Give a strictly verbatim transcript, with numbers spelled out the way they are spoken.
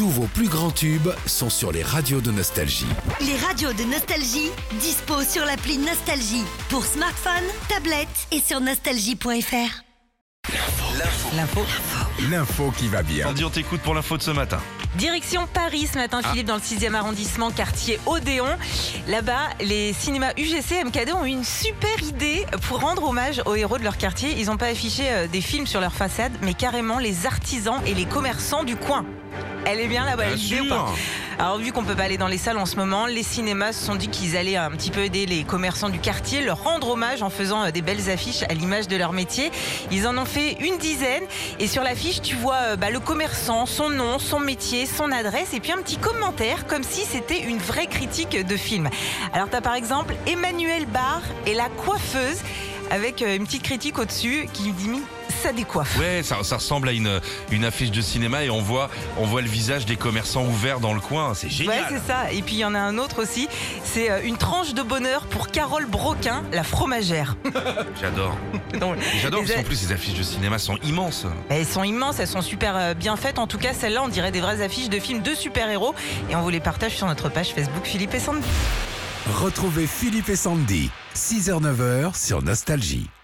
Tous vos plus grands tubes sont sur les radios de Nostalgie. Les radios de Nostalgie, dispo sur l'appli Nostalgie pour smartphone, tablette et sur nostalgie point f r. L'info. L'info. L'info qui va bien. Andy, on t'écoute pour l'info de ce matin. Direction Paris ce matin, Philippe, dans le sixième arrondissement, quartier Odéon. Là-bas, les cinémas U G C M K D ont eu une super idée pour rendre hommage aux héros de leur quartier. Ils n'ont pas affiché des films sur leur façade, mais carrément les artisans et les commerçants du coin. Elle est bien là-bas, l'idée ou pas ? Alors, vu qu'on peut pas aller dans les salles en ce moment, les cinémas se sont dit qu'ils allaient un petit peu aider les commerçants du quartier, leur rendre hommage en faisant des belles affiches à l'image de leur métier. Ils en ont fait une dizaine et sur l'affiche, tu vois bah, le commerçant, son nom, son métier, son adresse et puis un petit commentaire comme si c'était une vraie critique de film. Alors, tu as par exemple Emmanuel Barre et la coiffeuse avec une petite critique au-dessus qui dit ça décoiffe. Ouais, ça, ça ressemble à une, une affiche de cinéma et on voit, on voit le visage des commerçants ouverts dans le coin. C'est génial. Ouais, c'est ça. Et puis il y en a un autre aussi. C'est une tranche de bonheur pour Carole Broquin, la fromagère. J'adore. Donc, J'adore parce les... qu'en plus ces affiches de cinéma sont immenses. Elles sont immenses, elles sont super bien faites. En tout cas, celles-là, on dirait des vraies affiches de films de super-héros. Et on vous les partage sur notre page Facebook Philippe et Sandy. Retrouvez Philippe et Sandy, six heures neuf heures sur Nostalgie.